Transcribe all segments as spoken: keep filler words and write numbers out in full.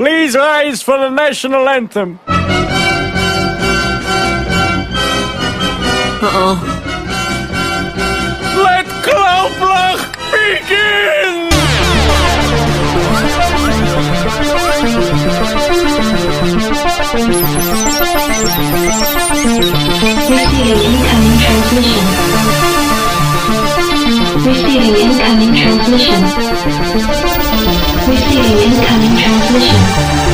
Please rise for the national anthem. Uh-oh. Let Klaublach begin! Receiving incoming transmission. Receiving incoming transmission.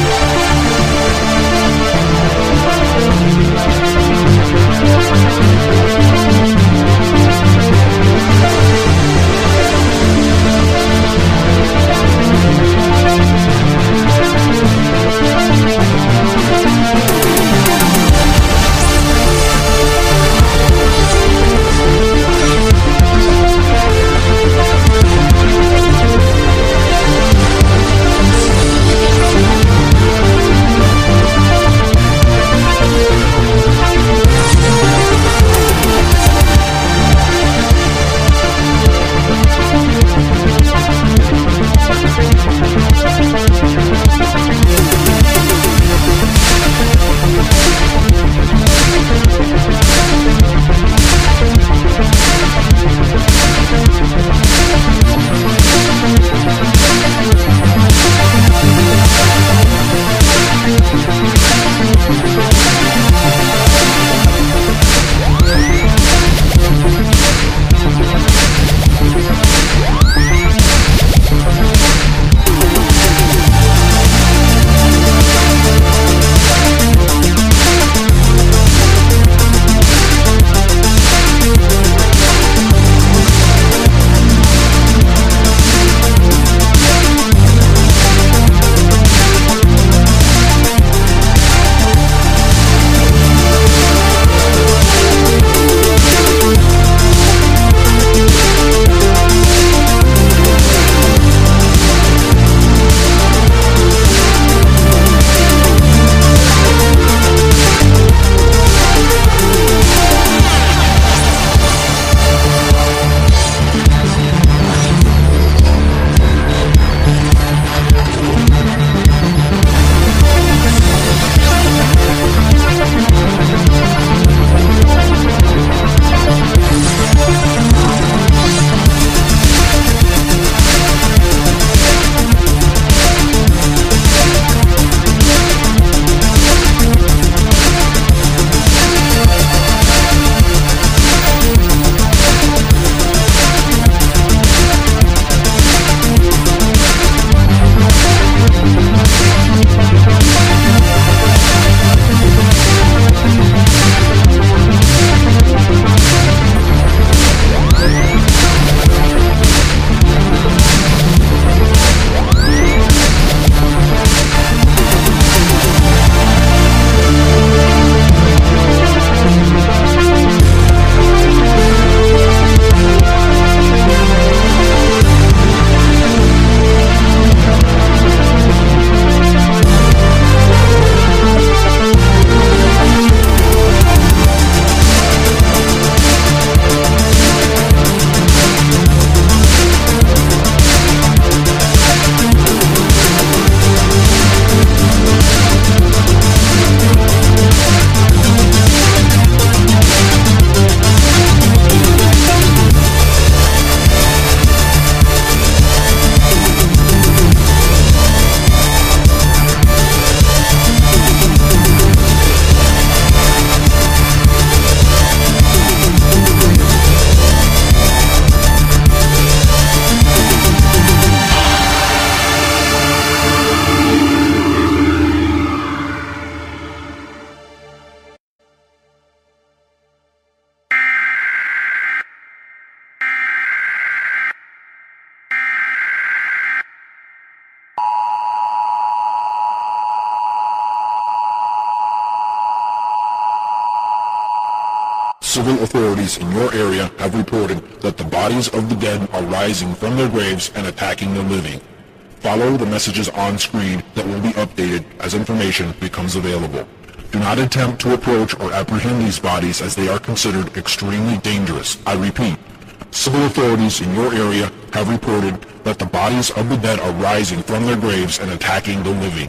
Civil authorities in your area have reported that the bodies of the dead are rising from their graves and attacking the living. Follow the messages on screen that will be updated as information becomes available. Do not attempt to approach or apprehend these bodies as they are considered extremely dangerous. I repeat, civil authorities in your area have reported that the bodies of the dead are rising from their graves and attacking the living.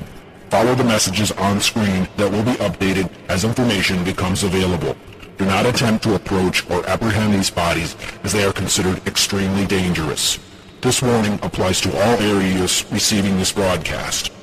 Follow the messages on screen that will be updated as information becomes available. Do not attempt to approach or apprehend these bodies as they are considered extremely dangerous. This warning applies to all areas receiving this broadcast.